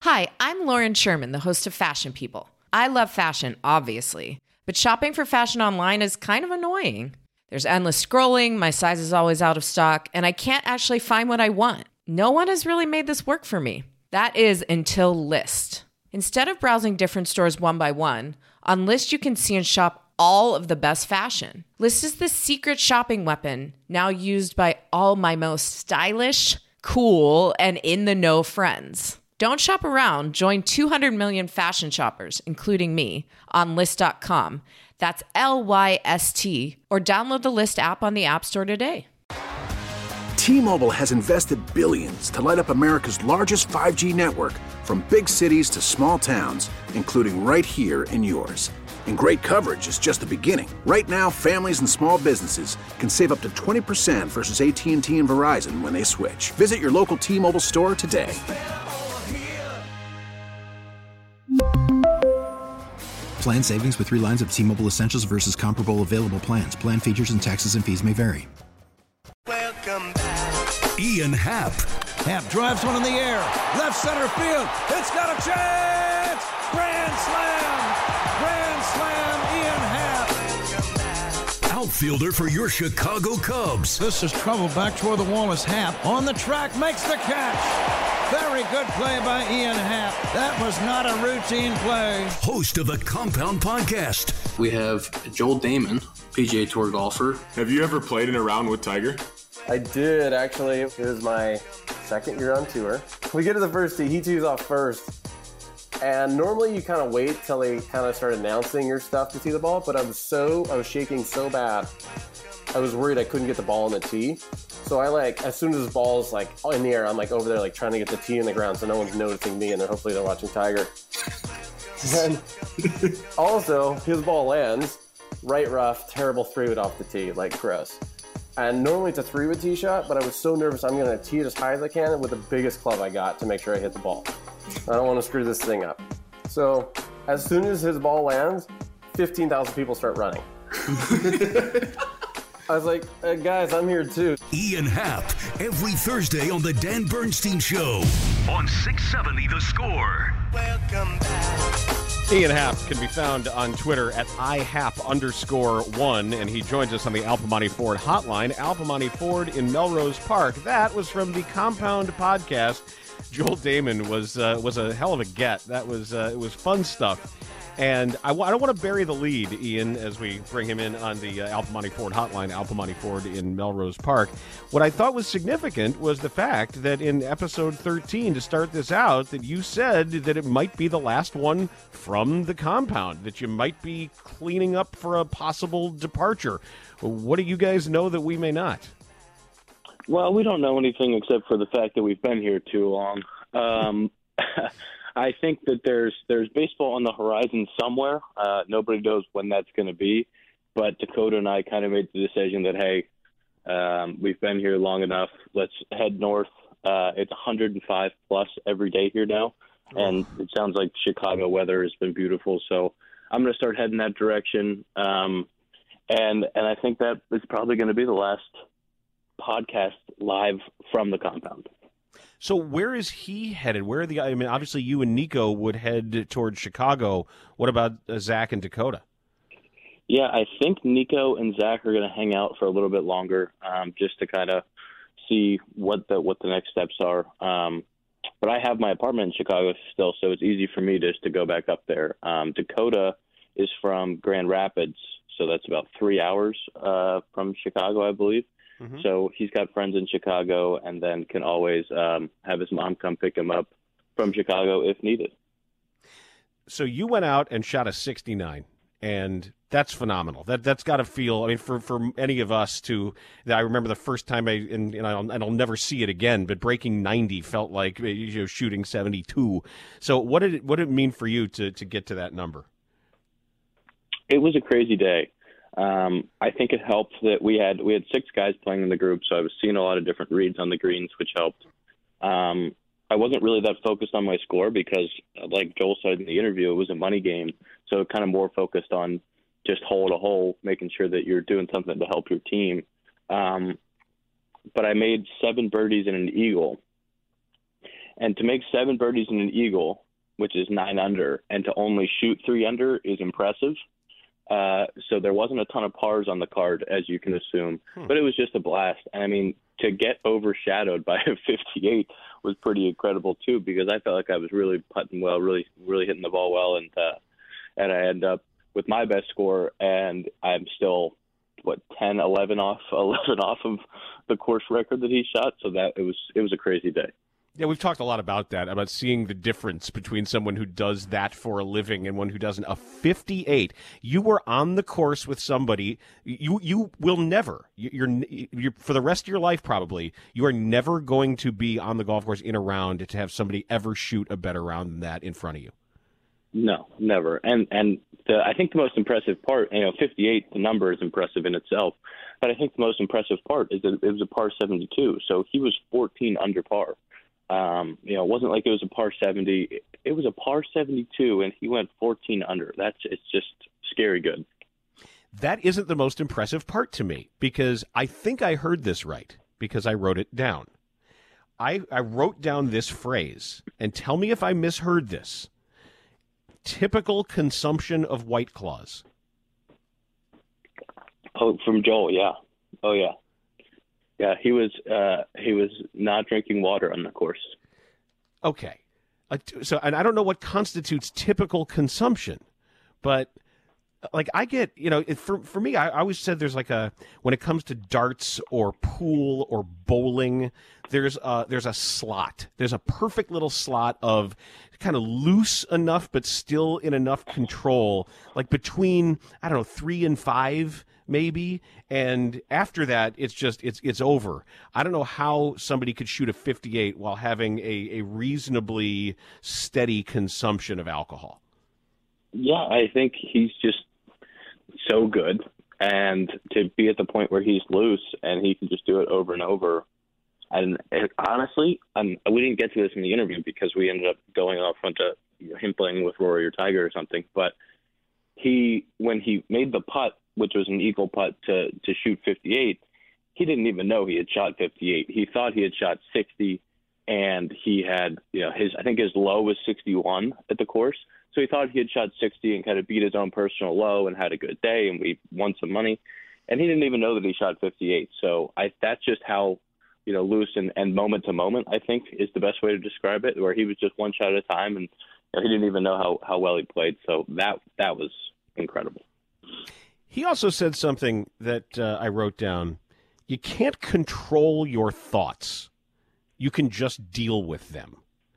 Hi, I'm Lauren Sherman, the host of Fashion People. I love fashion, obviously, but shopping for fashion online is kind of annoying. There's endless scrolling, my size is always out of stock, and I can't actually find what I want. No one has really made this work for me. That is until Lyst. Instead of browsing different stores one by one, on Lyst you can see and shop all of the best fashion. Lyst is the secret shopping weapon now used by all my most stylish, cool, and in-the-know friends. Don't shop around. Join 200 million fashion shoppers, including me, on Lyst.com. That's Lyst, or download the Lyst app on the App Store today. T-Mobile has invested billions to light up America's largest 5G network, from big cities to small towns, including right here in yours. And great coverage is just the beginning. Right now, families and small businesses can save up to 20% versus AT&T and Verizon when they switch. Visit your local T-Mobile store today. Plan savings with 3 lines of T-Mobile Essentials versus comparable available plans. Plan features and taxes and fees may vary. Welcome back. Ian Happ. Happ drives one in the air. Left center field. It's got a chance. Grand slam. Grand slam. Ian Happ. Outfielder for your Chicago Cubs. This is trouble back toward the wall as Happ on the track makes the catch. Very good play by Ian Happ. That was not a routine play. Host of the Compound Podcast. We have Joel Damon, PGA Tour golfer. Have you ever played in a round with Tiger? I did, actually. It was my second year on tour. We get to the first tee. He tees off first. And normally you kind of wait till they kind of start announcing your stuff to tee the ball, but I was shaking so bad. I was worried I couldn't get the ball on the tee. So as soon as the ball's in the air, I'm over there trying to get the tee in the ground so no one's noticing me, and then hopefully they're watching Tiger. And also, his ball lands, right rough, terrible 3-wood off the tee, gross. And normally it's a 3-wood tee shot, but I was so nervous I'm going to tee it as high as I can with the biggest club I got to make sure I hit the ball. I don't want to screw this thing up. So as soon as his ball lands, 15,000 people start running. I was like, guys, I'm here too. Ian Happ, every Thursday on The Dan Bernstein Show on 670 The Score. Welcome back. Ian Happ can be found on Twitter at IHapp_1, and he joins us on the Alpamani Ford hotline. Alpamani Ford in Melrose Park. That was from the Compound Podcast. Joel Damon was a hell of a get. That was it was fun stuff. And I don't want to bury the lead, Ian, as we bring him in on the Alpamani Ford hotline, Alpamani Ford in Melrose Park. What I thought was significant was the fact that in episode 13, to start this out, that you said that it might be the last one from the compound, that you might be cleaning up for a possible departure. What do you guys know that we may not? Well, we don't know anything except for the fact that we've been here too long. I think that there's baseball on the horizon somewhere. Nobody knows when that's going to be. But Dakota and I kind of made the decision that, hey, we've been here long enough. Let's head north. It's 105 plus every day here now. And it sounds like Chicago weather has been beautiful. So I'm going to start heading that direction. And I think that is probably going to be the last podcast live from the compound. So where is he headed? Where are obviously you and Nico would head towards Chicago. What about Zach and Dakota? Yeah, I think Nico and Zach are going to hang out for a little bit longer, just to kind of see what the next steps are. But I have my apartment in Chicago still, so it's easy for me just to go back up there. Dakota is from Grand Rapids, so that's about 3 hours from Chicago, I believe. Mm-hmm. So he's got friends in Chicago, and then can always have his mom come pick him up from Chicago if needed. So you went out and shot a 69, and that's phenomenal. That's got to feel. I mean, for any of us I remember the first time I'll never see it again. But breaking 90 felt like shooting 72. So what did it mean for you to get to that number? It was a crazy day. I think it helped that we had 6 guys playing in the group, so I was seeing a lot of different reads on the greens, which helped. I wasn't really that focused on my score because, like Joel said in the interview, it was a money game, so kind of more focused on just hole to hole, making sure that you're doing something to help your team. But I made 7 birdies and an eagle, And to make 7 birdies and an eagle, which is 9 under, and to only shoot 3 under is impressive. So there wasn't a ton of pars on the card, as you can assume, but it was just a blast. And I mean, to get overshadowed by a 58 was pretty incredible too, because I felt like I was really putting well, really hitting the ball well, and I end up with my best score, and I'm still 11 off of the course record that he shot. So that it was a crazy day. Yeah, we've talked a lot about that, about seeing the difference between someone who does that for a living and one who doesn't. A 58, you were on the course with somebody, you will never, you're for the rest of your life probably, you are never going to be on the golf course in a round to have somebody ever shoot a better round than that in front of you. No, never. And I think the most impressive part, 58, the number is impressive in itself, but I think the most impressive part is that it was a par 72, so he was 14 under par. It wasn't like it was a par 70. It was a par 72, and he went 14 under. It's just scary good. That isn't the most impressive part to me, because I think I heard this right, because I wrote it down. I wrote down this phrase, and tell me if I misheard this. Typical consumption of White Claws. Oh, from Joel, yeah. Oh, yeah. Yeah, he was not drinking water on the course. Okay. So, and I don't know what constitutes typical consumption, but like I get, for me, I always said there's when it comes to darts or pool or bowling, there's a slot. There's a perfect little slot of kind of loose enough, but still in enough control, like between, 3 and 5, maybe, and after that it's over. I don't know how somebody could shoot a 58 while having a reasonably steady consumption of alcohol. Yeah, I think he's just so good, and to be at the point where he's loose and he can just do it over and over. And honestly, we didn't get to this in the interview because we ended up going off onto him playing with Rory or Tiger or something, but when he made the putt, which was an eagle putt to shoot 58, he didn't even know he had shot 58. He thought he had shot 60, and he had, I think his low was 61 at the course. So he thought he had shot 60 and kind of beat his own personal low and had a good day, and we won some money. And he didn't even know that he shot 58. So that's just how, loose and moment to moment, I think, is the best way to describe it, where he was just one shot at a time, and he didn't even know how well he played. So that was incredible. He also said something that I wrote down. You can't control your thoughts. You can just deal with them.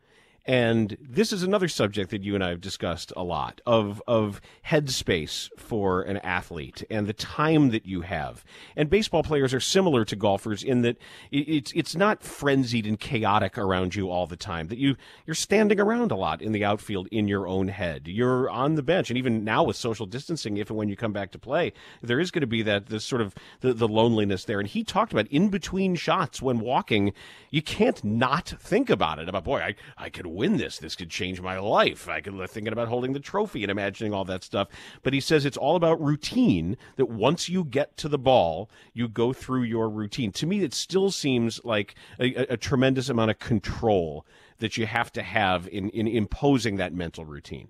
And this is another subject that you and I have discussed a lot, of headspace for an athlete and the time that you have. And baseball players are similar to golfers in that it's not frenzied and chaotic around you all the time, that you're standing around a lot in the outfield in your own head. You're on the bench, and even now with social distancing, if and when you come back to play, there is going to be this sort of the loneliness there. And he talked about in between shots when walking, you can't not think about it, about, boy, I could win this. This could change my life. I could thinking about holding the trophy and imagining all that stuff. But he says it's all about routine, that once you get to the ball, you go through your routine. To me, it still seems like a tremendous amount of control that you have to have in imposing that mental routine.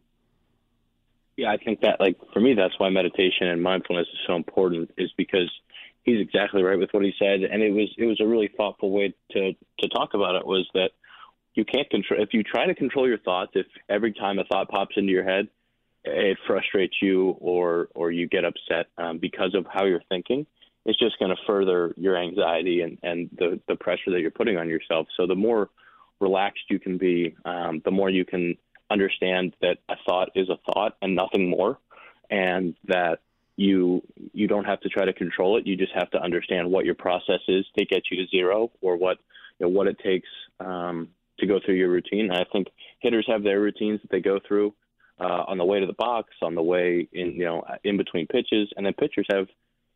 Yeah, I think that, for me, that's why meditation and mindfulness is so important, is because he's exactly right with what he said. And it was a really thoughtful way to talk about it, was that you can't control. If you try to control your thoughts, if every time a thought pops into your head, it frustrates you or you get upset because of how you're thinking, it's just going to further your anxiety and the pressure that you're putting on yourself. So the more relaxed you can be, the more you can understand that a thought is a thought and nothing more, and that you don't have to try to control it. You just have to understand what your process is to get you to zero, or what it takes to go through your routine. And I think hitters have their routines that they go through on the way to the box, on the way in between pitches, and then pitchers have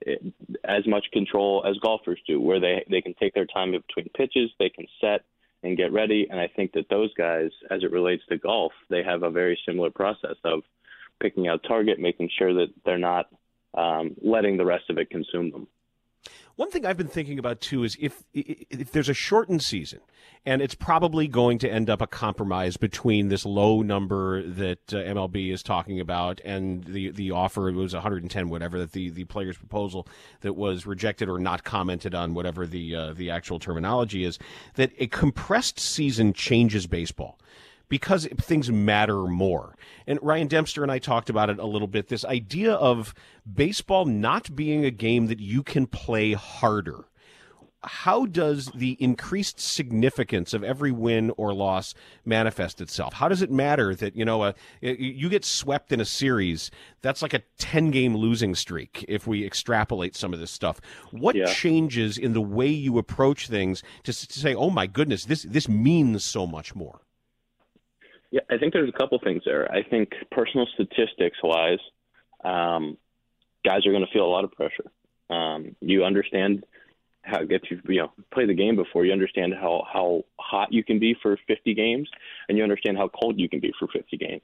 as much control as golfers do, where they can take their time in between pitches, they can set and get ready. And I think that those guys, as it relates to golf, they have a very similar process of picking out target, making sure that they're not letting the rest of it consume them. One thing I've been thinking about, too, is if there's a shortened season, and it's probably going to end up a compromise between this low number that MLB is talking about and the offer, it was 110, whatever, that the player's proposal that was rejected or not commented on, whatever the actual terminology is, that a compressed season changes baseball, because things matter more. And Ryan Dempster and I talked about it a little bit, this idea of baseball not being a game that you can play harder. How does the increased significance of every win or loss manifest itself? How does it matter that, you get swept in a series, that's like a 10-game losing streak if we extrapolate some of this stuff? What changes in the way you approach things to say, oh my goodness, this means so much more? Yeah, I think there's a couple things there. I think personal statistics-wise, guys are going to feel a lot of pressure. You understand how it gets you, play the game before. You understand how hot you can be for 50 games, and you understand how cold you can be for 50 games.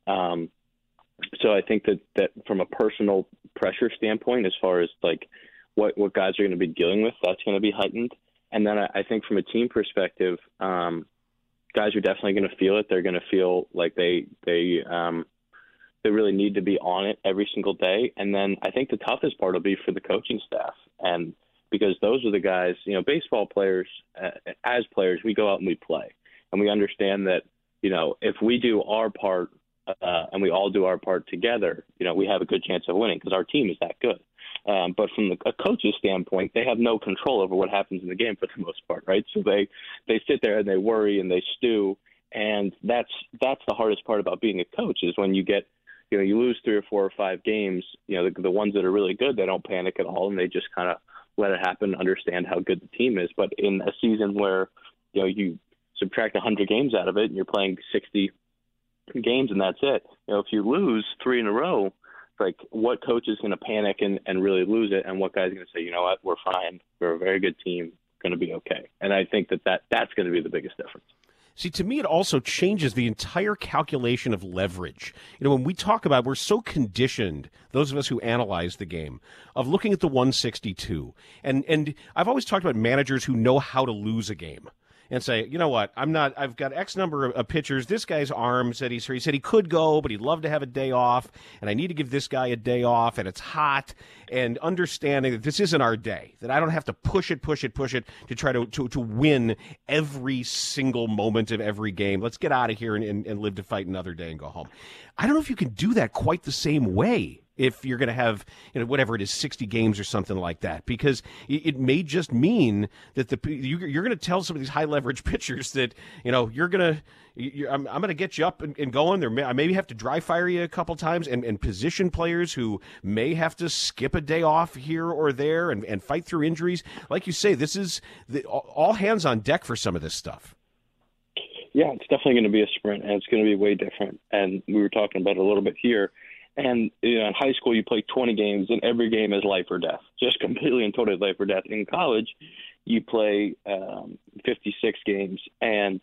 So I think that from a personal pressure standpoint, as far as like what guys are going to be dealing with, that's going to be heightened. And then I think from a team perspective, guys are definitely going to feel it. They're going to feel like they really need to be on it every single day. And then I think the toughest part will be for the coaching staff, and because those are the guys, baseball players, as players, we go out and we play, and we understand that, if we do our part and we all do our part together, we have a good chance of winning because our team is that good. But from a coach's standpoint, they have no control over what happens in the game for the most part, right? So they sit there and they worry and they stew, and that's the hardest part about being a coach is when you get, you lose 3 or 4 or 5 games, the ones that are really good, they don't panic at all and they just kind of let it happen, understand how good the team is. But in a season where, you subtract 100 games out of it and you're playing 60 games and that's it, if you lose 3 in a row, like what coach is going to panic and really lose it, and what guy's going to say, you know what, we're fine, we're a very good team, going to be okay. And I think that's going to be the biggest difference. See, to me, it also changes the entire calculation of leverage. When we talk about, we're so conditioned, those of us who analyze the game, of looking at the 162. And I've always talked about managers who know how to lose a game and say, you know what, I've got X number of pitchers. This guy's arm said he said he could go, but he'd love to have a day off, and I need to give this guy a day off, and it's hot, and understanding that this isn't our day, that I don't have to push it to try to win every single moment of every game. Let's get out of here and live to fight another day and go home. I don't know if you can do that quite the same way if you're going to have, whatever it is, 60 games or something like that, because it may just mean that you're going to tell some of these high leverage pitchers that, I'm going to get you up and going. I maybe have to dry fire you a couple times, and position players who may have to skip a day off here or there and fight through injuries. Like you say, this is all hands on deck for some of this stuff. Yeah, it's definitely going to be a sprint, and it's going to be way different. And we were talking about it a little bit here. And in high school, you play 20 games, and every game is life or death, just completely and totally life or death. In college, you play 56 games, and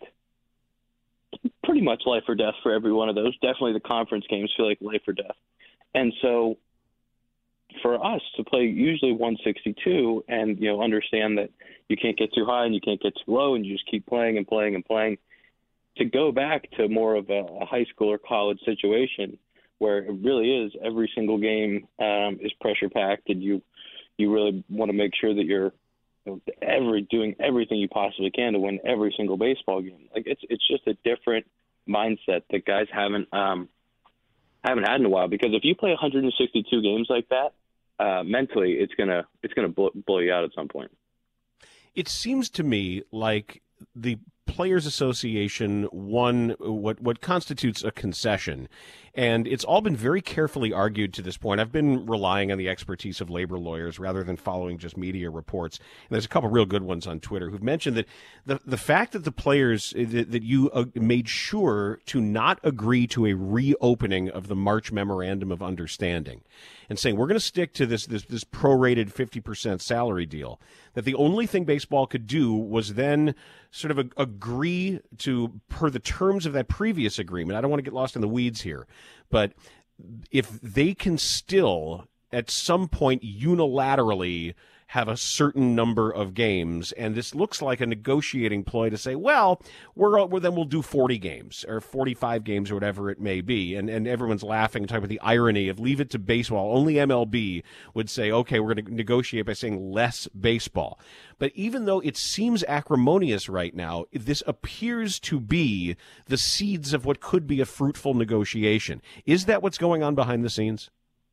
pretty much life or death for every one of those. Definitely the conference games feel like life or death. And so for us to play usually 162 and, understand that you can't get too high and you can't get too low, and you just keep playing and playing and playing, to go back to more of a high school or college situation where it really is every single game is pressure packed, and you really want to make sure that you're doing everything you possibly can to win every single baseball game. Like it's just a different mindset that guys haven't had in a while. Because if you play 162 games like that, mentally it's gonna blow you out at some point. It seems to me like the Players Association won what constitutes a concession, and it's all been very carefully argued to this point. I've been relying on the expertise of labor lawyers rather than following just media reports. And there's a couple real good ones on Twitter who've mentioned that the fact that the players that you made sure to not agree to a reopening of the March Memorandum of Understanding and saying we're going to stick to this prorated 50% salary deal, that the only thing baseball could do was then sort of agree to, per the terms of that previous agreement. I don't want to get lost in the weeds here, but if they can still at some point unilaterally have a certain number of games, and this looks like a negotiating ploy to say, well, then we'll do 40 games or 45 games or whatever it may be, and everyone's laughing, talking about the irony of leave it to baseball. Only MLB would say, okay, we're going to negotiate by saying less baseball. But even though it seems acrimonious right now, this appears to be the seeds of what could be a fruitful negotiation. Is that what's going on behind the scenes?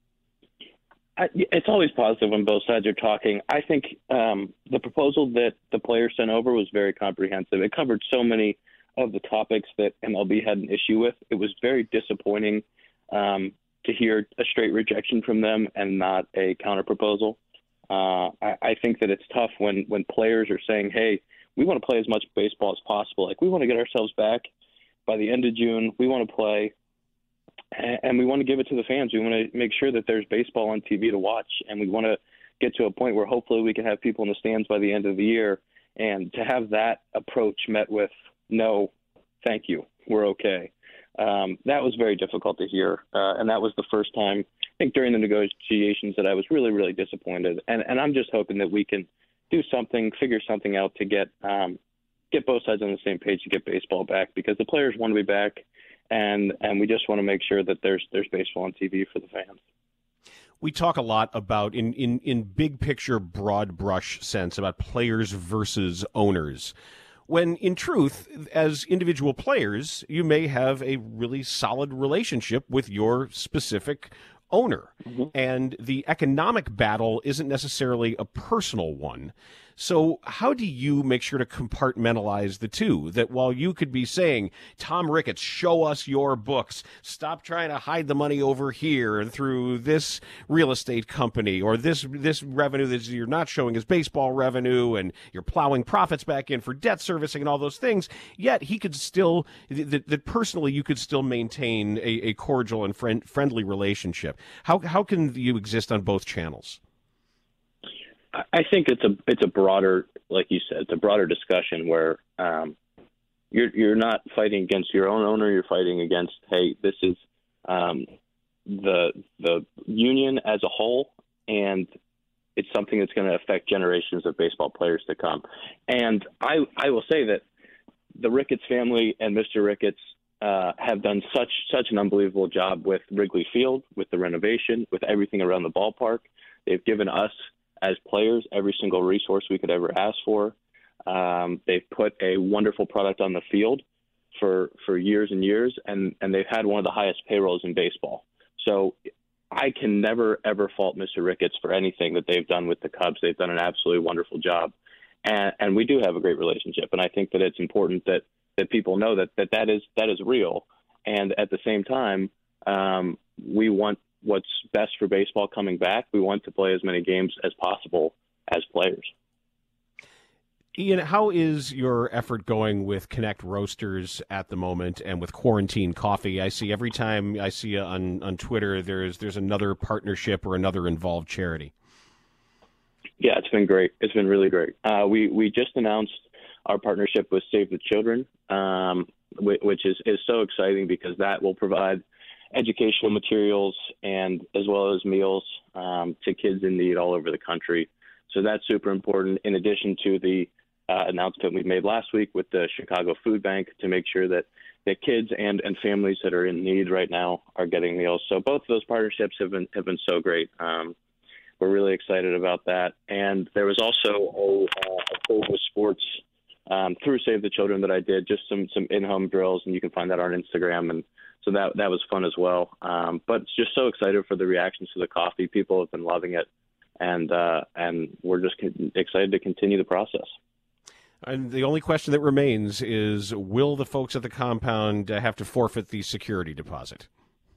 It's always positive when both sides are talking. I think the proposal that the players sent over was very comprehensive. It covered so many of the topics that MLB had an issue with. It was very disappointing to hear a straight rejection from them and not a counterproposal. I think that it's tough when players are saying, hey, we want to play as much baseball as possible. Like, we want to get ourselves back by the end of June. We want to play, and we want to give it to the fans. We want to make sure that there's baseball on TV to watch, and we want to get to a point where hopefully we can have people in the stands by the end of the year. And to have that approach met with, no, thank you, we're okay. That was very difficult to hear, and that was the first time, I think, during the negotiations that I was really, really disappointed. And I'm just hoping that we can do something, figure something out to get both sides on the same page to get baseball back, because the players want to be back, and we just want to make sure that there's baseball on TV for the fans. We talk a lot about, in big picture, broad brush sense, about players versus owners, when in truth, as individual players, you may have a really solid relationship with your specific owner. Mm-hmm. And the economic battle isn't necessarily a personal one. So how do you make sure to compartmentalize the two? That while you could be saying, Tom Ricketts, show us your books, stop trying to hide the money over here and through this real estate company, or this revenue that you're not showing as baseball revenue, and you're plowing profits back in for debt servicing and all those things, yet he could still, that personally you could still maintain a cordial and friendly relationship. How can you exist on both channels? I think it's a broader, like you said, it's a broader discussion where you're not fighting against your own owner. You're fighting against, hey, this is the union as a whole, and it's something that's going to affect generations of baseball players to come. And I will say that the Ricketts family and Mr. Ricketts have done such an unbelievable job with Wrigley Field, with the renovation, with everything around the ballpark. They've given us, as players, every single resource we could ever ask for. They've put a wonderful product on the field for years and years, and they've had one of the highest payrolls in baseball. So I can never, ever fault Mr. Ricketts for anything that they've done with the Cubs. They've done an absolutely wonderful job. And we do have a great relationship. And I think that it's important that people know that is real. And at the same time, we want what's best for baseball coming back. We want to play as many games as possible as players. Ian, how is your effort going with Connect Roasters at the moment and with Quarantine Coffee? I see every time I see you on Twitter, there's another partnership or another involved charity. Yeah, it's been great. It's been really great. We just announced our partnership with Save the Children, which is so exciting because that will provide educational materials and as well as meals to kids in need all over the country. So that's super important, in addition to the announcement we made last week with the Chicago Food Bank to make sure that kids and families that are in need right now are getting meals. So both of those partnerships have been so great. We're really excited about that. And there was also a Cold with Sports through Save the Children that I did, just some in-home drills, and you can find that on Instagram. And so that was fun as well. But just so excited for the reactions to the coffee. People have been loving it, and we're just excited to continue the process. And the only question that remains is, will the folks at the compound have to forfeit the security deposit?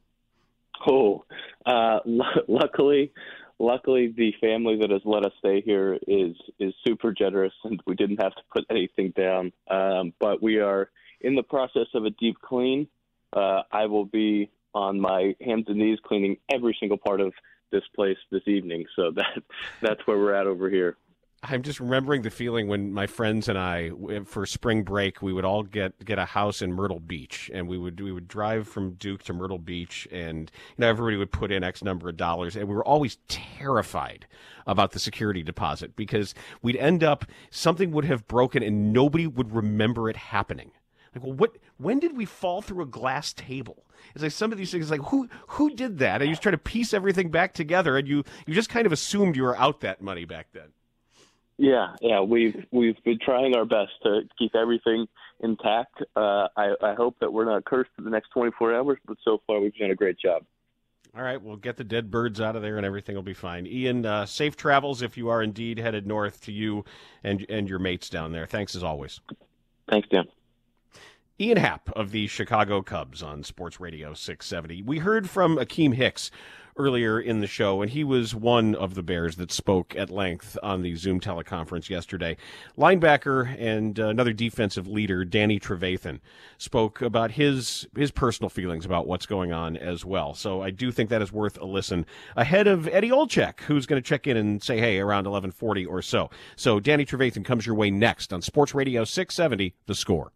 Luckily, the family that has let us stay here is super generous, and we didn't have to put anything down. But we are in the process of a deep clean. I will be on my hands and knees cleaning every single part of this place this evening. So that's where we're at over here. I'm just remembering the feeling when my friends and I, for spring break, we would all get a house in Myrtle Beach, and we would drive from Duke to Myrtle Beach, and everybody would put in X number of dollars, and we were always terrified about the security deposit because we'd end up, something would have broken and nobody would remember it happening. Like, well, when did we fall through a glass table? It's like some of these things, like who did that? And you just try to piece everything back together, and you just kind of assumed you were out that money back then. Yeah, we've been trying our best to keep everything intact. I hope that we're not cursed for the next 24 hours, but so far we've done a great job. All right, we'll get the dead birds out of there and everything will be fine. Ian, safe travels if you are indeed headed north, to you and your mates down there. Thanks as always. Thanks, Dan. Ian Happ of the Chicago Cubs on Sports Radio 670. We heard from Akeem Hicks earlier in the show, and he was one of the Bears that spoke at length on the Zoom teleconference yesterday. Linebacker and another defensive leader, Danny Trevathan, spoke about his personal feelings about what's going on as well. So I do think that is worth a listen ahead of Eddie Olczyk, who's going to check in and say, hey, around 11:40 or so. So Danny Trevathan comes your way next on Sports Radio 670, The Score.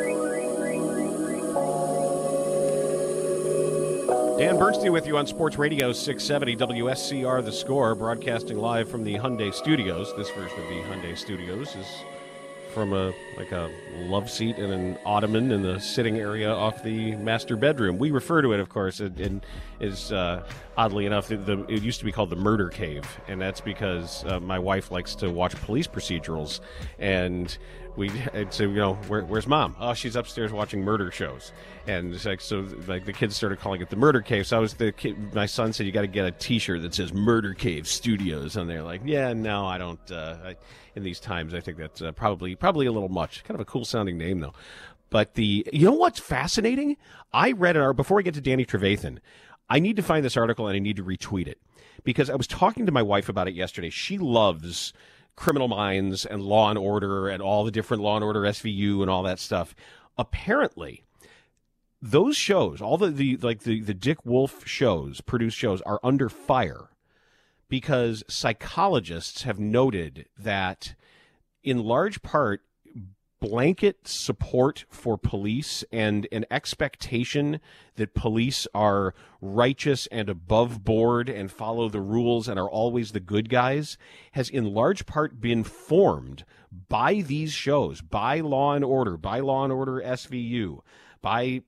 Dan Bernstein with you on Sports Radio 670 WSCR The Score, broadcasting live from the Hyundai Studios. This version of the Hyundai Studios is from a love seat and an ottoman in the sitting area off the master bedroom. We refer to it, of course, and is oddly enough, it used to be called the Murder Cave, and that's because my wife likes to watch police procedurals, and I'd say, where's Mom? Oh, she's upstairs watching murder shows. And it's like, so like the kids started calling it the Murder Cave. So my son said, you got to get a T-shirt that says Murder Cave Studios. And they're like, yeah, no, I don't. In these times, I think that's probably a little much. Kind of a cool sounding name though. But you know what's fascinating? I read it before I get to Danny Trevathan. I need to find this article and I need to retweet it because I was talking to my wife about it yesterday. She loves Criminal Minds and Law and Order and all the different Law and Order SVU and all that stuff. Apparently, those shows, all the Dick Wolf shows, produced shows, are under fire because psychologists have noted that, in large part, blanket support for police and an expectation that police are righteous and above board and follow the rules and are always the good guys has in large part been formed by these shows, by Law and Order, SVU, by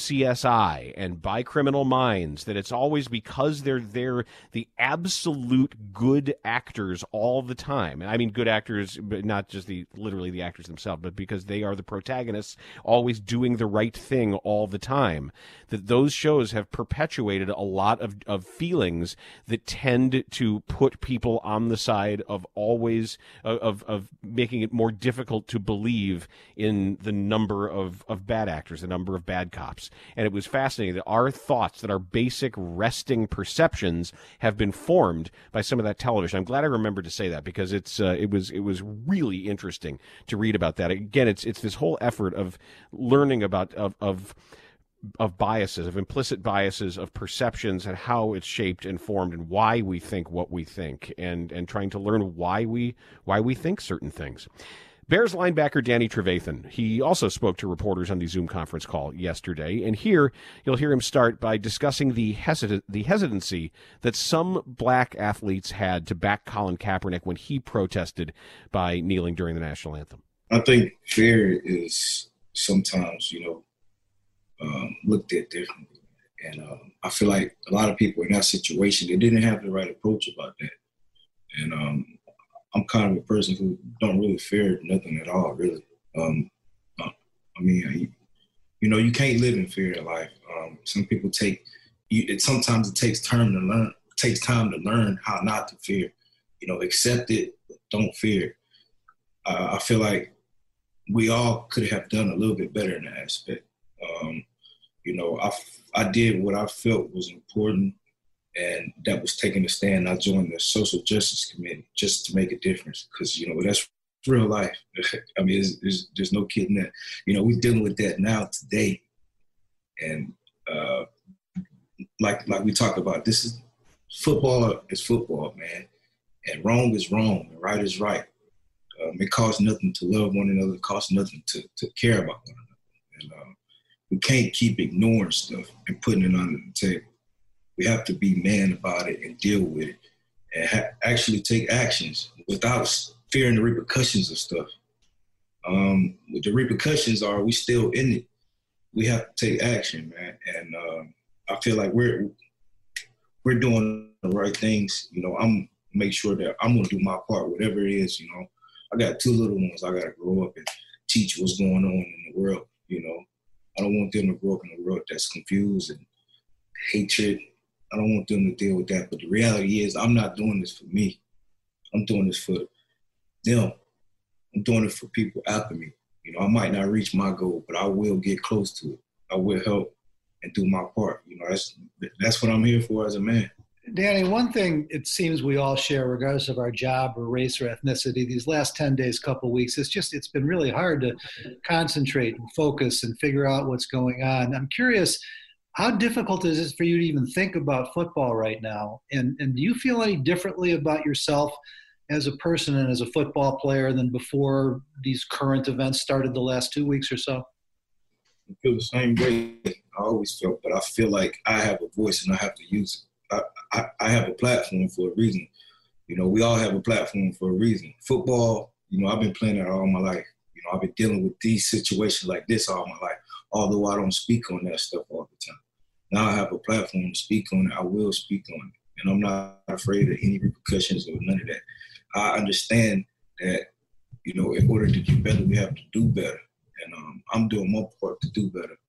CSI, and by Criminal Minds, that it's always because they're the absolute good actors all the time. And I mean good actors, but not just literally the actors themselves, but because they are the protagonists always doing the right thing all the time. That those shows have perpetuated a lot of feelings that tend to put people on the side of always of making it more difficult to believe in the number of bad actors, the number of bad cops. And it was fascinating that our thoughts, that our basic resting perceptions have been formed by some of that television. I'm glad I remembered to say that because it was really interesting to read about that. Again, it's this whole effort of learning about of biases, of implicit biases, of perceptions, and how it's shaped and formed, and why we think what we think, and trying to learn why we think certain things. Bears linebacker Danny Trevathan, he also spoke to reporters on the Zoom conference call yesterday, and here you'll hear him start by discussing the hesitancy that some black athletes had to back Colin Kaepernick when he protested by kneeling during the national anthem. I think fear is sometimes, looked at differently. And I feel like a lot of people in that situation, they didn't have the right approach about that. And I'm kind of a person who don't really fear nothing at all, really. You can't live in fear in life. Some people sometimes it takes time to learn. It takes time to learn how not to fear. Accept it, but don't fear. I feel like we all could have done a little bit better in that aspect. I did what I felt was important, and that was taking a stand. I joined the Social Justice Committee just to make a difference because, that's real life. I mean, there's no kidding that. We're dealing with that now today. And like we talked about, this is football, man. And wrong is wrong and right is right. It costs nothing to love one another. It costs nothing to care about one another. And we can't keep ignoring stuff and putting it under the table. We have to be man about it and deal with it and actually take actions without fearing the repercussions of stuff. The repercussions are we still in it. We have to take action, man. And I feel like we're doing the right things. You know, I'm make sure that I'm going to do my part, whatever it is. You know, I got 2 little ones. I got to grow up and teach what's going on in the world. You know, I don't want them to grow up in a world that's confused and hatred. I don't want them to deal with that. But the reality is I'm not doing this for me. I'm doing this for them. I'm doing it for people after me. You know, I might not reach my goal, but I will get close to it. I will help and do my part. You know, that's what I'm here for as a man. Danny, one thing it seems we all share, regardless of our job or race or ethnicity, these last 10 days, couple of weeks, it's been really hard to concentrate and focus and figure out what's going on. I'm curious, how difficult is it for you to even think about football right now? And do you feel any differently about yourself as a person and as a football player than before these current events started the last 2 weeks or so? I feel the same way I always felt, but I feel like I have a voice and I have to use it. I have a platform for a reason. You know, we all have a platform for a reason. Football, you know, I've been playing it all my life. You know, I've been dealing with these situations like this all my life, although I don't speak on that stuff all the time. Now I have a platform to speak on it. I will speak on it. And I'm not afraid of any repercussions or none of that. I understand that, you know, in order to do better, we have to do better. And I'm doing my part to do better.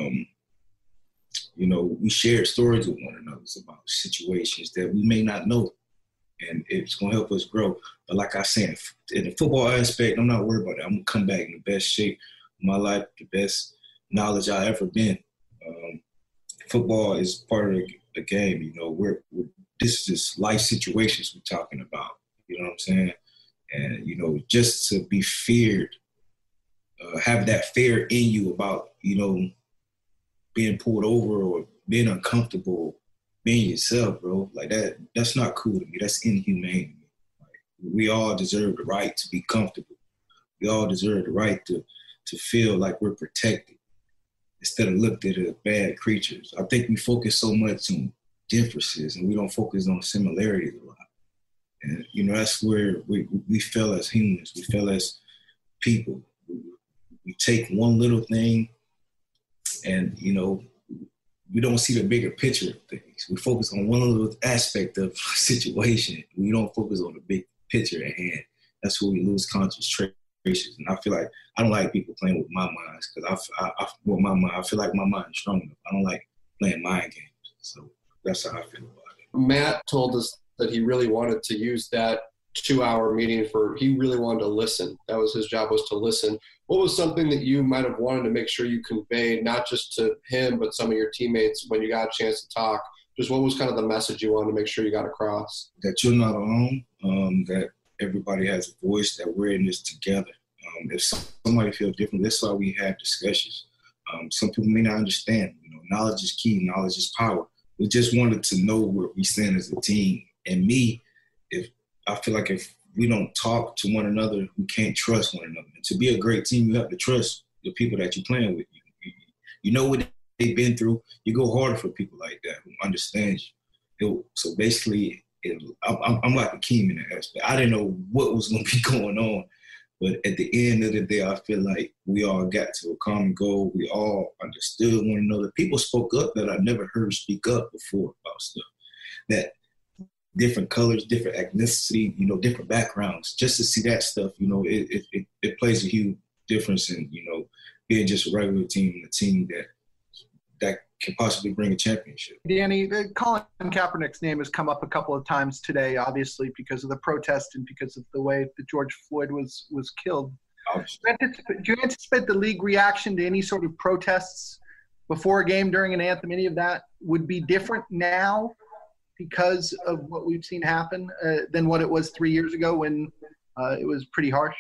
You know, we share stories with one another about situations that we may not know, and it's going to help us grow. But like I said, in the football aspect, I'm not worried about that. I'm going to come back in the best shape of my life, the best knowledge I've ever been. Football is part of the game. You know, this is just life situations we're talking about. You know what I'm saying? And, you know, just to be feared, have that fear in you about, you know, being pulled over or being uncomfortable, being yourself, bro. Like that's not cool to me. That's inhumane to me. Like, we all deserve the right to be comfortable. We all deserve the right to feel like we're protected instead of looked at as bad creatures. I think we focus so much on differences and we don't focus on similarities a lot. And, you know, that's where we fail as humans. We fail as people. We take one little thing and, you know, we don't see the bigger picture of things. We focus on one little aspect of a situation. We don't focus on the big picture at hand. That's where we lose concentration. And I feel like I don't like people playing with my minds because I feel like my mind is strong enough. I don't like playing mind games. So that's how I feel about it. Matt told us that he really wanted to use that 2-hour meeting he really wanted to listen. That was his job, was to listen. What was something that you might have wanted to make sure you conveyed, not just to him, but some of your teammates when you got a chance to talk? Just what was kind of the message you wanted to make sure you got across? That you're not alone, that everybody has a voice, that we're in this together. If somebody feels different, that's why we have discussions. Some people may not understand. You know, knowledge is key. Knowledge is power. We just wanted to know where we stand as a team. And I feel like if we don't talk to one another, we can't trust one another. And to be a great team, you have to trust the people that you're playing with. You know what they've been through. You go harder for people like that who understand you. So basically, I'm like a king in that aspect. I didn't know what was going to be going on. But at the end of the day, I feel like we all got to a common goal. We all understood one another. People spoke up that I never heard speak up before about stuff. That different colors, different ethnicity, you know, different backgrounds. Just to see that stuff, you know, it plays a huge difference in, you know, being just a regular team and a team that can possibly bring a championship. Danny, Colin Kaepernick's name has come up a couple of times today, obviously, because of the protest and because of the way that George Floyd was killed. Do you anticipate the league reaction to any sort of protests before a game, during an anthem, any of that would be different now because of what we've seen happen than what it was 3 years ago when it was pretty harsh?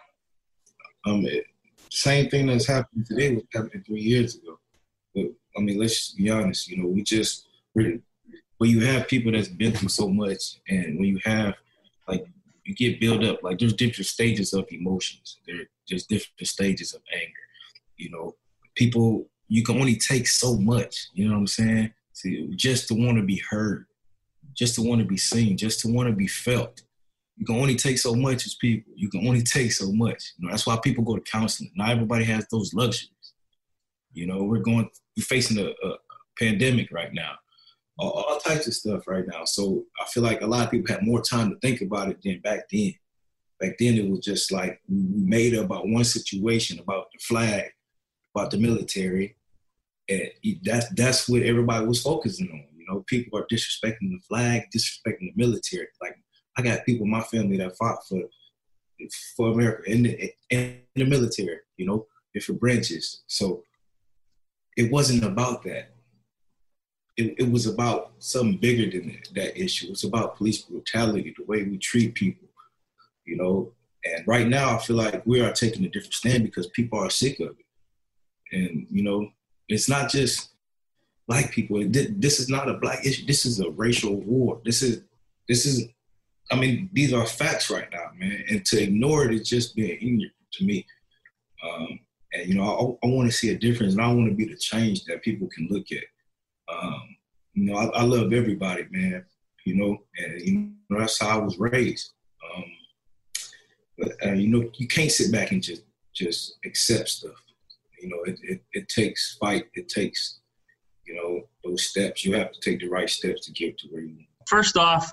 Same thing that's happening today was happening 3 years ago. But, I mean, let's be honest, you know, when you have people that's been through so much and when you have, like, you get built up. Like there's different stages of emotions. There's different stages of anger. You know, people, you can only take so much, you know what I'm saying? See, just to want to be heard, just to want to be seen, just to want to be felt. You can only take so much as people. You can only take so much. You know, that's why people go to counseling. Not everybody has those luxuries. You know, we're facing a pandemic right now. All types of stuff right now. So I feel like a lot of people had more time to think about it than back then. Back then it was just like we made it about one situation, about the flag, about the military, and that's what everybody was focusing on. You know, people are disrespecting the flag, disrespecting the military. Like I got people in my family that fought for America in the military. You know, different branches. So it wasn't about that. It was about something bigger than that issue. It's about police brutality, the way we treat people, you know. And right now, I feel like we are taking a different stand because people are sick of it. And, you know, it's not just black people. This is not a black issue. This is a racial war. This is. I mean, these are facts right now, man. And to ignore it is just being ignorant to me. And, you know, I want to see a difference, and I want to be the change that people can look at. You know, I love everybody, man, you know, and you know, that's how I was raised. But you know, you can't sit back and just accept stuff. You know, it takes fight. It takes, you know, those steps. You have to take the right steps to get to where you want. First off,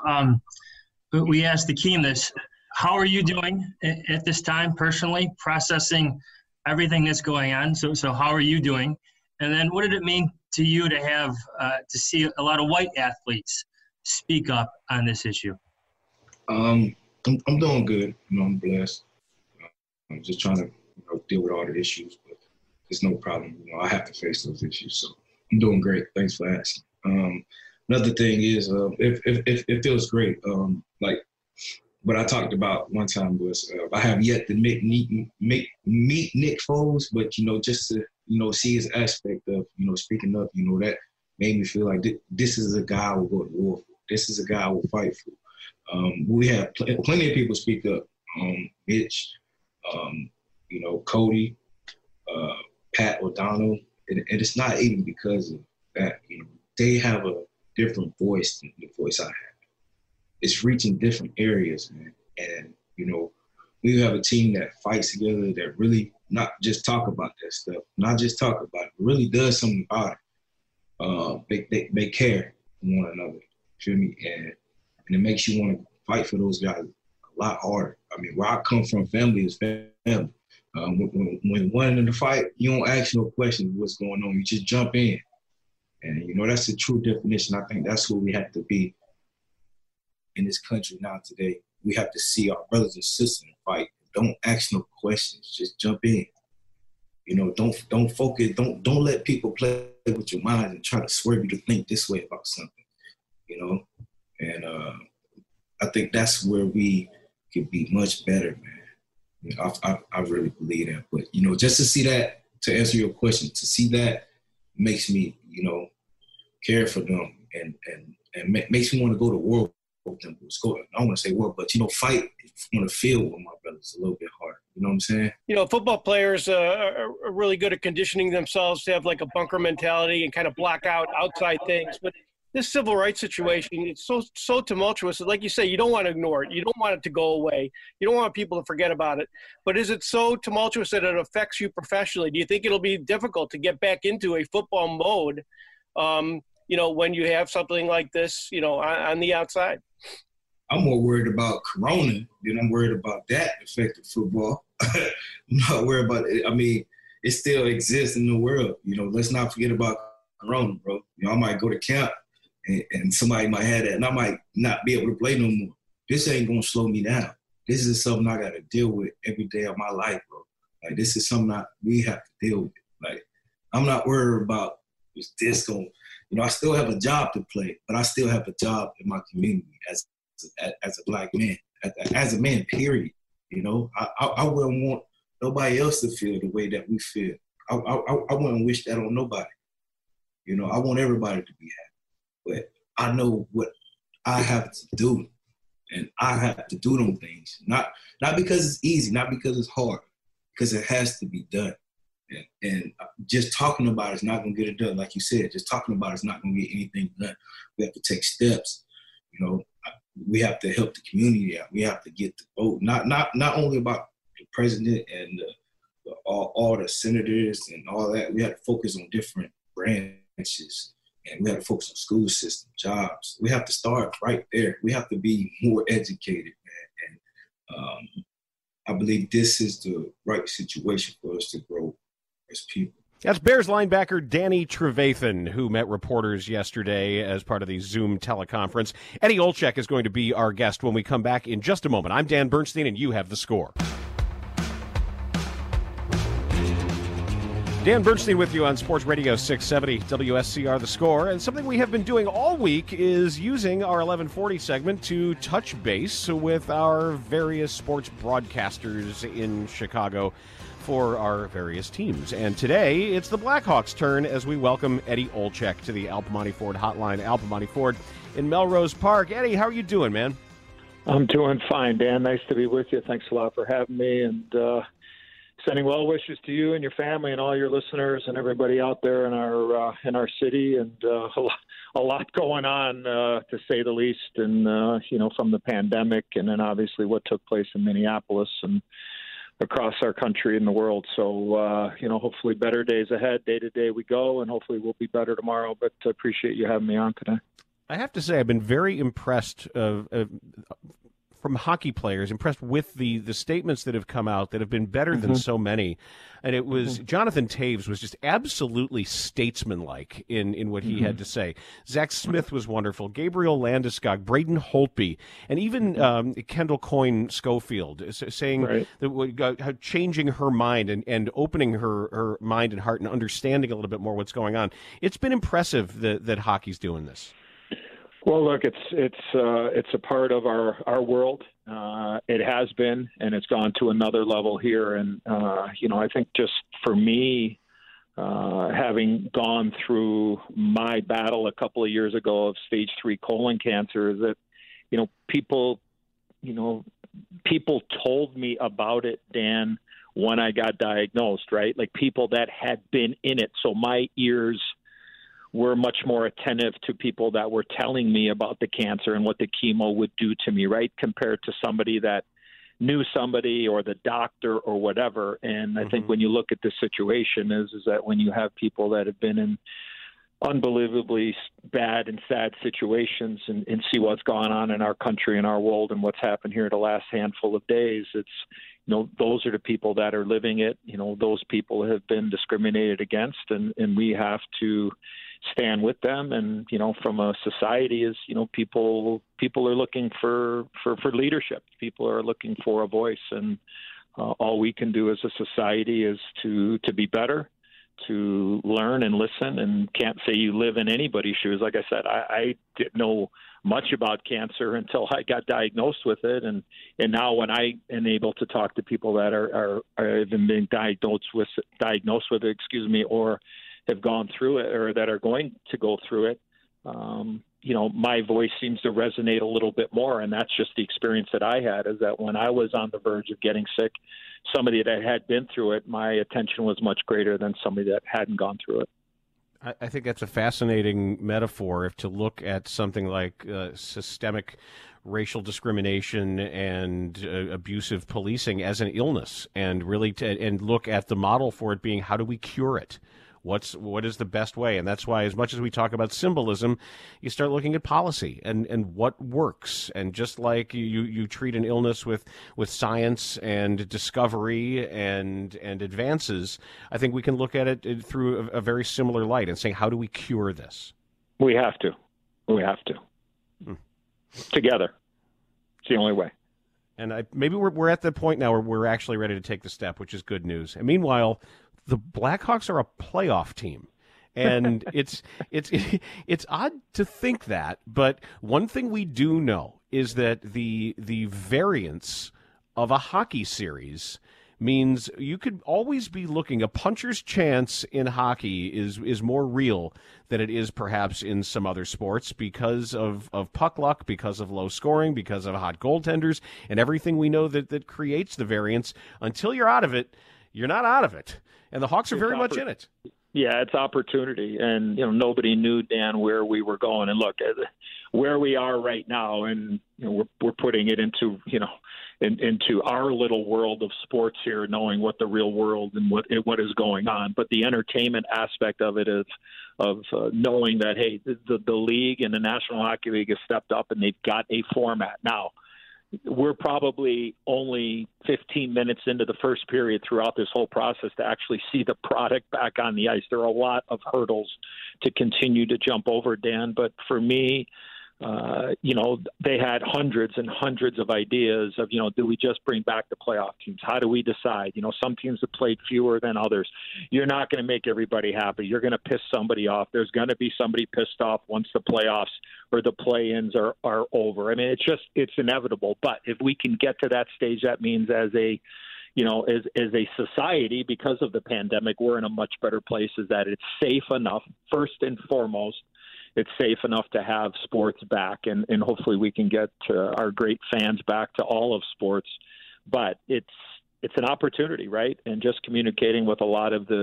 we asked Akeem this. How are you doing at this time personally, processing everything that's going on? So how are you doing? And then what did it mean to you to have to see a lot of white athletes speak up on this issue? I'm doing good. You know, I'm blessed. I'm just trying to, you know, deal with all the issues, but it's no problem. You know, I have to face those issues, so I'm doing great. Thanks for asking. Another thing is, it feels great. Like what I talked about one time was I have yet to meet Nick Foles, but you know, just to, you know, see his aspect of, you know, speaking up, you know, that made me feel like this is a guy I will go to war for. This is a guy I will fight for. We have plenty of people speak up. Mitch, you know, Cody, Pat O'Donnell, and it's not even because of that. You know, they have a different voice than the voice I have. It's reaching different areas, man. And, you know, we have a team that fights together, that really not just talk about that stuff, not just talk about it, really does something about it. They care for one another, feel me? And it makes you want to fight for those guys a lot harder. I mean, where I come from, family is family. When one in the fight, you don't ask no questions what's going on. You just jump in. And, you know, that's the true definition. I think that's what we have to be in this country now today. We have to see our brothers and sisters fight. Don't ask no questions. Just jump in. You know, don't focus. Don't let people play with your mind and try to swerve you to think this way about something. You know, and I think that's where we could be much better, man. You know, I really believe that. But, you know, just to see that, to answer your question, to see that makes me, you know, care for them and makes me want to go to war with them. I don't want to say war, but, you know, fight on the field with my brothers a little bit harder. You know what I'm saying? You know, football players are really good at conditioning themselves to have like a bunker mentality and kind of block out outside things. But this civil rights situation, it's so tumultuous. Like you say, you don't want to ignore it. You don't want it to go away. You don't want people to forget about it. But is it so tumultuous that it affects you professionally? Do you think it'll be difficult to get back into a football mode, you know, when you have something like this, you know, on the outside? I'm more worried about Corona than I'm worried about that affecting football. I'm not worried about it. I mean, it still exists in the world. You know, let's not forget about Corona, bro. You know, I might go to camp and somebody might have that, and I might not be able to play no more. This ain't gonna slow me down. This is something I gotta deal with every day of my life, bro. Like, this is something we have to deal with. Like, I'm not worried about this going. You know, I still have a job to play, but I still have a job in my community as a black man, as a man, period. You know, I wouldn't want nobody else to feel the way that we feel. I wouldn't wish that on nobody. You know, I want everybody to be happy. But I know what I have to do, And I have to do them things, not because it's easy, not because it's hard, because it has to be done. And just talking about it is not going to get it done. Like you said, just talking about it is not going to get anything done. We have to take steps. You know, we have to help the community out. We have to get the vote. Not only about the president and all the senators and all that. We have to focus on different branches. And we have to focus on school system, jobs. We have to start right there. We have to be more educated, man. And I believe this is the right situation for us to grow as people. That's Bears linebacker Danny Trevathan, who met reporters yesterday as part of the Zoom teleconference. Eddie Olczyk is going to be our guest when we come back in just a moment. I'm Dan Bernstein, and you have the score. Dan Bernstein with you on Sports Radio 670 WSCR The Score. And something we have been doing all week is using our 1140 segment to touch base with our various sports broadcasters in Chicago for our various teams. And today, it's the Blackhawks' turn as we welcome Eddie Olczyk to the Al Piemonte Ford hotline. Al Piemonte Ford in Melrose Park. Eddie, how are you doing, man? I'm doing fine, Dan. Nice to be with you. Thanks a lot for having me. And sending well wishes to you and your family and all your listeners and everybody out there in our city, and a lot going on to say the least, and from the pandemic, and then obviously what took place in Minneapolis and across our country and the world. So hopefully better days ahead. Day to day we go, and hopefully we'll be better tomorrow. But I appreciate you having me on today. I have to say I've been very impressed from hockey players, impressed with the statements that have come out that have been better than so many. And it was Jonathan Toews was just absolutely statesmanlike in what he had to say. Zach Smith was wonderful. Gabriel Landeskog, Braden Holtby, and even Kendall Coyne-Schofield saying that how changing her mind and opening her mind and heart and understanding a little bit more what's going on. It's been impressive that hockey's doing this. Well, look, it's a part of our world. It has been, and it's gone to another level here. And I think just for me, having gone through my battle a couple of years ago of stage 3 colon cancer, that people told me about it, Dan, when I got diagnosed, right? Like people that had been in it. So my ears were much more attentive to people that were telling me about the cancer and what the chemo would do to me, right, compared to somebody that knew somebody or the doctor or whatever. And I think when you look at the situation is that when you have people that have been in unbelievably bad and sad situations and see what's gone on in our country and our world and what's happened here the last handful of days, it's, those are the people that are living it. Those people have been discriminated against, and we have to stand with them. And from a society is people are looking for leadership. People are looking for a voice, and all we can do as a society is to be better, to learn and listen. And can't say you live in anybody's shoes. Like I said, I didn't know much about cancer until I got diagnosed with it, and now when I am able to talk to people that are even being diagnosed with it, or have gone through it, or that are going to go through it, my voice seems to resonate a little bit more. And that's just the experience that I had, is that when I was on the verge of getting sick, somebody that had been through it, my attention was much greater than somebody that hadn't gone through it. I think that's a fascinating metaphor, if to look at something like systemic racial discrimination and abusive policing as an illness, and really and look at the model for it being, how do we cure it? What is the best way? And that's why, as much as we talk about symbolism, you start looking at policy and what works. And just like you treat an illness with science and discovery and advances, I think we can look at it through a very similar light and saying, how do we cure this? We have to. Together. It's the only way. And maybe we're at the point now where we're actually ready to take the step, which is good news. And meanwhile, the Blackhawks are a playoff team, and it's odd to think that, but one thing we do know is that the variance of a hockey series means you could always be looking. A puncher's chance in hockey is more real than it is perhaps in some other sports because of puck luck, because of low scoring, because of hot goaltenders, and everything we know that creates the variance. Until you're out of it, you're not out of it. And the Hawks are very much in it. Yeah, it's opportunity, and nobody knew, Dan, where we were going. And look, where we are right now, and we're putting it into into our little world of sports here, knowing what the real world and what is going on. But the entertainment aspect of it is of knowing that hey, the league and the National Hockey League has stepped up and they've got a format now. We're probably only 15 minutes into the first period throughout this whole process to actually see the product back on the ice. There are a lot of hurdles to continue to jump over, Dan. But for me, they had hundreds and hundreds of ideas of, do we just bring back the playoff teams? How do we decide? Some teams have played fewer than others. You're not going to make everybody happy. You're going to piss somebody off. There's going to be somebody pissed off once the playoffs or the play-ins are over. I mean, it's inevitable. But if we can get to that stage, that means as a society, because of the pandemic, we're in a much better place, is that it's safe enough, first and foremost, it's safe enough to have sports back, and hopefully we can get our great fans back to all of sports. But it's an opportunity, right? And just communicating with a lot of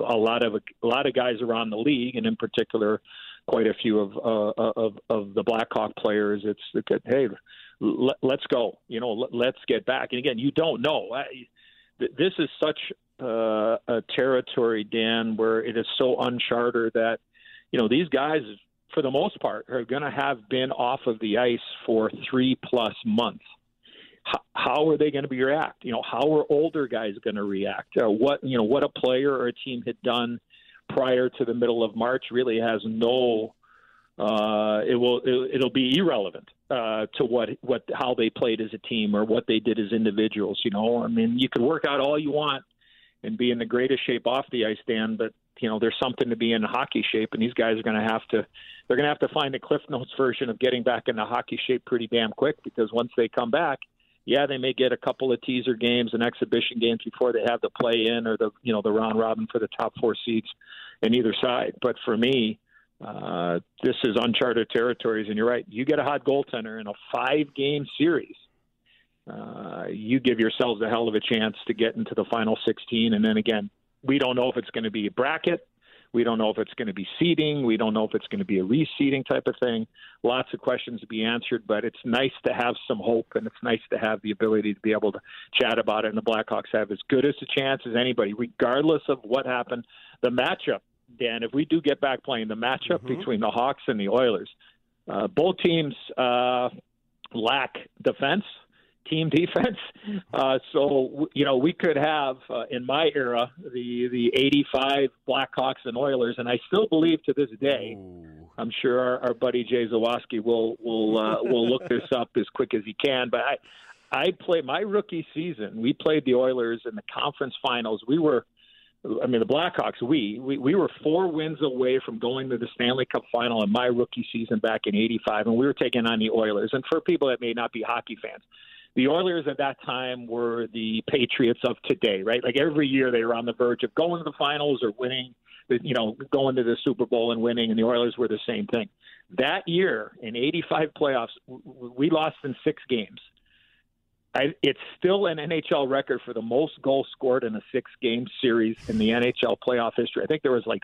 guys around the league, and in particular, quite a few of the Blackhawk players. It's hey, let's go. Let's get back. And again, you don't know. This is such a territory, Dan, where it is so uncharted that these guys, for the most part, are going to have been off of the ice for 3+ months. How are they going to react? How are older guys going to react? What a player or a team had done prior to the middle of March really has no. It'll be irrelevant to how they played as a team or what they did as individuals. I mean, you can work out all you want and be in the greatest shape off the ice, Dan, but there's something to be in hockey shape, and these guys are going to have to find the Cliff Notes version of getting back into hockey shape pretty damn quick, because once they come back, they may get a couple of teaser games and exhibition games before they have the play-in or the round robin for the top 4 seeds in either side. But for me, this is uncharted territories, and you're right. You get a hot goaltender in a 5-game series. You give yourselves a hell of a chance to get into the final 16, and then again, we don't know if it's going to be a bracket. We don't know if it's going to be seeding. We don't know if it's going to be a reseeding type of thing. Lots of questions to be answered, but it's nice to have some hope, and it's nice to have the ability to be able to chat about it. And the Blackhawks have as good as a chance as anybody, regardless of what happened. The matchup, Dan, if we do get back playing, the matchup between the Hawks and the Oilers, both teams lack team defense. So we could have, in my era, the 85 Blackhawks and Oilers, and I still believe to this day, I'm sure our buddy Jay Zawaski will look this up as quick as he can, but I played my rookie season. We played the Oilers in the conference finals. The Blackhawks, we were 4 wins away from going to the Stanley Cup final in my rookie season back in '85, and we were taking on the Oilers. And for people that may not be hockey fans, the Oilers at that time were the Patriots of today, right? Like every year they were on the verge of going to the finals or winning, going to the Super Bowl and winning, and the Oilers were the same thing. That year in '85 playoffs, we lost in 6 games. It's still an NHL record for the most goals scored in a 6-game series in the NHL playoff history. I think there was like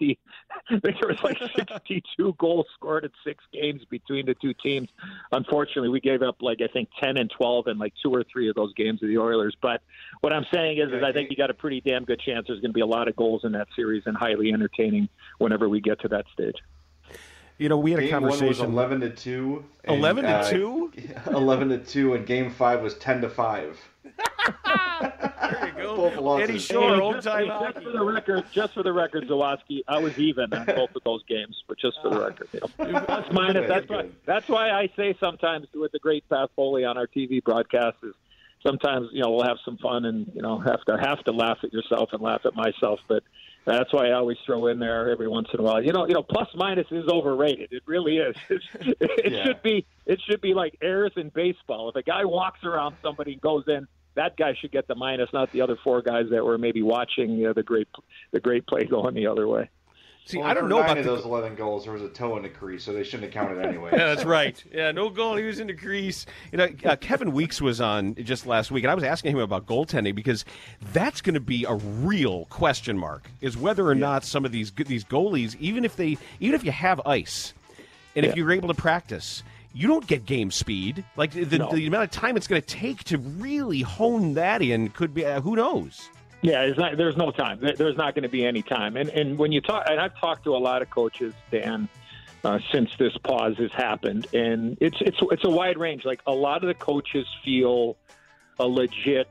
62 goals scored in 6 games between the two teams. Unfortunately, we gave up 10 and 12 in 2 or 3 of those games of the Oilers. But what I'm saying is I think you got a pretty damn good chance there's going to be a lot of goals in that series and highly entertaining whenever we get to that stage. We had a conversation. Game 1 was 11-2. 11-2? 11-2, and Game 5 was 10-5. There you go. Eddie Shore, old time hockey. Just for the record, Zawaski, I was even on both of those games, but just for the record. Plus minus. That's why I say sometimes with the great Pat Foley on our TV broadcast is sometimes we'll have some fun and have to laugh at yourself and laugh at myself, but. That's why I always throw in there every once in a while. Plus minus is overrated. It really is. It should be like errors in baseball. If a guy walks around somebody and goes in that guy should get the minus, not the other 4 guys that were maybe watching the great play going the other way. See, I don't know about those 11 goals. There was a toe in the crease, so they shouldn't have counted anyway. Yeah, that's right. Yeah, no goal. He was in the crease. Kevin Weeks was on just last week, and I was asking him about goaltending because that's going to be a real question mark: is whether or not some of these goalies, even if you have ice, and if you're able to practice, you don't get game speed. Like the amount of time it's going to take to really hone that in could be who knows. Yeah, there's no time. There's not going to be any time. And when you talk, and I've talked to a lot of coaches, Dan, since this pause has happened, and it's a wide range. Like a lot of the coaches feel a legit,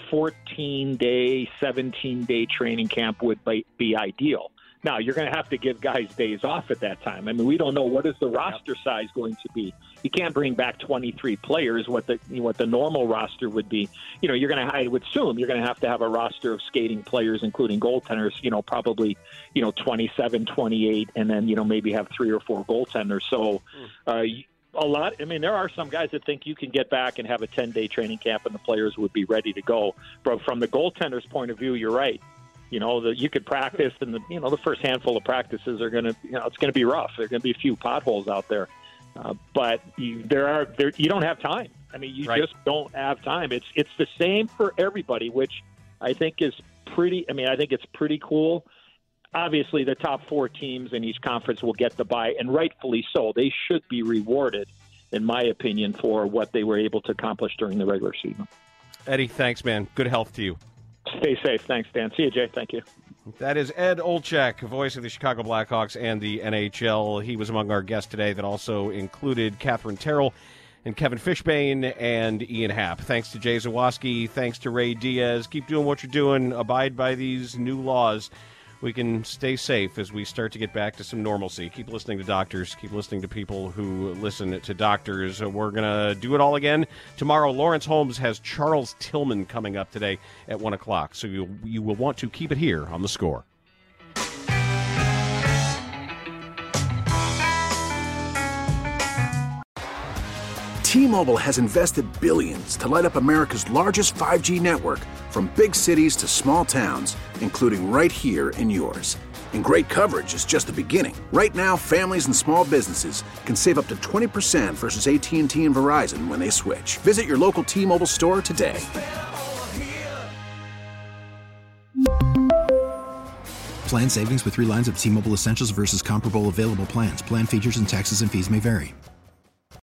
14-day, 17-day training camp would be ideal. Now, you're going to have to give guys days off at that time. I mean, we don't know what is the roster size going to be. You can't bring back 23 players, what the normal roster would be. I would assume you're going to have a roster of skating players, including goaltenders, probably, 27, 28, and then, maybe have 3 or 4 goaltenders. So a lot. I mean, there are some guys that think you can get back and have a 10-day training camp and the players would be ready to go. But from the goaltender's point of view, you're right. You could practice, and the first handful of practices are going to, it's going to be rough. There are going to be a few potholes out there, but you don't have time. I mean, you just don't have time. It's the same for everybody, which I think is pretty. I mean, I think it's pretty cool. Obviously, the top 4 teams in each conference will get the bye, and rightfully so. They should be rewarded, in my opinion, for what they were able to accomplish during the regular season. Eddie, thanks, man. Good health to you. Stay safe. Thanks, Dan. See you, Jay. Thank you. That is Ed Olczyk, voice of the Chicago Blackhawks and the NHL. He was among our guests today. That also included Catherine Terrell and Kevin Fishbane and Ian Happ. Thanks to Jay Zawaski. Thanks to Ray Diaz. Keep doing what you're doing. Abide by these new laws. We can stay safe as we start to get back to some normalcy. Keep listening to doctors. Keep listening to people who listen to doctors. We're going to do it all again tomorrow. Lawrence Holmes has Charles Tillman coming up today at 1 o'clock, so you will want to keep it here on The Score. T-Mobile has invested billions to light up America's largest 5G network, from big cities to small towns, including right here in yours. And great coverage is just the beginning. Right now, families and small businesses can save up to 20% versus AT&T and Verizon when they switch. Visit your local T-Mobile store today. Plan savings with 3 lines of T-Mobile Essentials versus comparable available plans. Plan features and taxes and fees may vary.